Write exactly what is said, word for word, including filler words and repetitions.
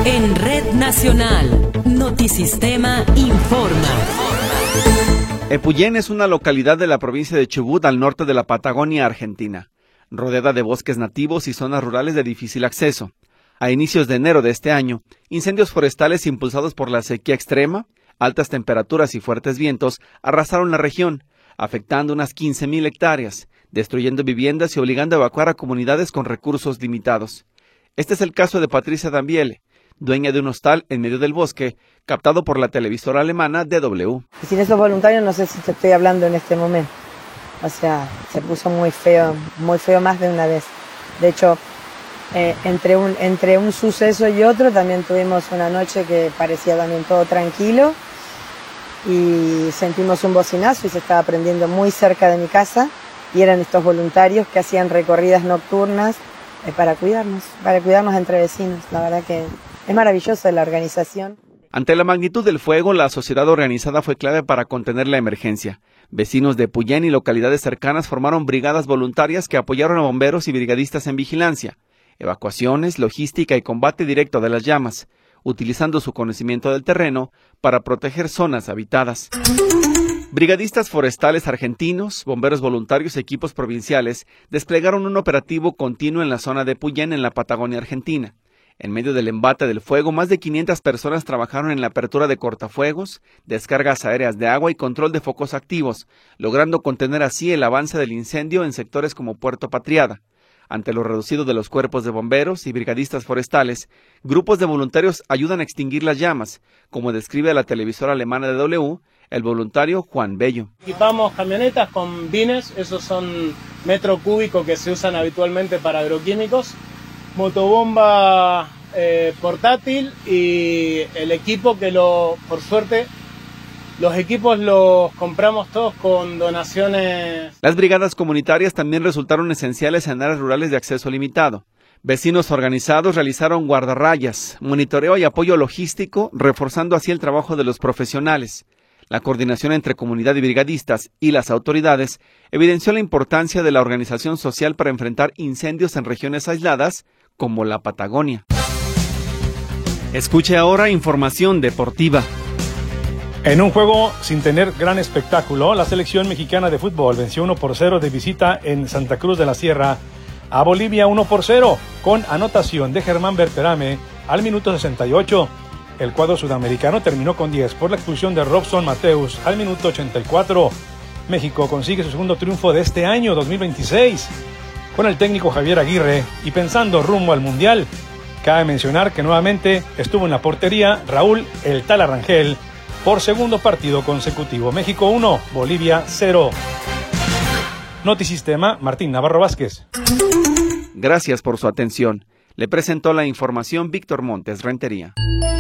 En Red Nacional, Notisistema informa. Epuyén es una localidad de la provincia de Chubut, al norte de la Patagonia Argentina, rodeada de bosques nativos y zonas rurales de difícil acceso. A inicios de enero de este año, incendios forestales impulsados por la sequía extrema, altas temperaturas y fuertes vientos arrasaron la región, afectando unas quince mil hectáreas, destruyendo viviendas y obligando a evacuar a comunidades con recursos limitados. Este es el caso de Patricia Dambiele, dueña de un hostal en medio del bosque, captado por la televisora alemana D W. Y sin esos voluntarios no sé si te estoy hablando en este momento. O sea, se puso muy feo, muy feo más de una vez. De hecho, eh, entre, un, entre un suceso y otro también tuvimos una noche que parecía también todo tranquilo y sentimos un bocinazo y se estaba prendiendo muy cerca de mi casa y eran estos voluntarios que hacían recorridas nocturnas eh, para cuidarnos, para cuidarnos entre vecinos. La verdad que es maravillosa la organización. Ante la magnitud del fuego, la sociedad organizada fue clave para contener la emergencia. Vecinos de Epuyén y localidades cercanas formaron brigadas voluntarias que apoyaron a bomberos y brigadistas en vigilancia, evacuaciones, logística y combate directo de las llamas, utilizando su conocimiento del terreno para proteger zonas habitadas. Brigadistas forestales argentinos, bomberos voluntarios y equipos provinciales desplegaron un operativo continuo en la zona de Epuyén, en la Patagonia Argentina. En medio del embate del fuego, más de quinientas personas trabajaron en la apertura de cortafuegos, descargas aéreas de agua y control de focos activos, logrando contener así el avance del incendio en sectores como Puerto Patriada. Ante lo reducido de los cuerpos de bomberos y brigadistas forestales, grupos de voluntarios ayudan a extinguir las llamas, como describe a la televisora alemana D W el voluntario Juan Bello. Equipamos camionetas con bines, esos son metro cúbico que se usan habitualmente para agroquímicos, motobomba eh, portátil y el equipo que lo, por suerte, los equipos los compramos todos con donaciones. Las brigadas comunitarias también resultaron esenciales en áreas rurales de acceso limitado. Vecinos organizados realizaron guardarrayas, monitoreo y apoyo logístico, reforzando así el trabajo de los profesionales. La coordinación entre comunidad y brigadistas y las autoridades evidenció la importancia de la organización social para enfrentar incendios en regiones aisladas como la Patagonia. Escuche ahora información deportiva. En un juego sin tener gran espectáculo, la selección mexicana de fútbol venció uno por cero de visita en Santa Cruz de la Sierra a Bolivia uno por cero, con anotación de Germán Berterame al minuto sesenta y ocho. El cuadro sudamericano terminó con diez por la expulsión de Robson Mateus al minuto ochenta y cuatro. México consigue su segundo triunfo de este año dos mil veintiséis. Con el técnico Javier Aguirre y pensando rumbo al Mundial. Cabe mencionar que nuevamente estuvo en la portería Raúl El Tala Rangel por segundo partido consecutivo. México uno, Bolivia cero. Notisistema, Martín Navarro Vázquez. Gracias por su atención. Le presentó la información Víctor Montes Rentería.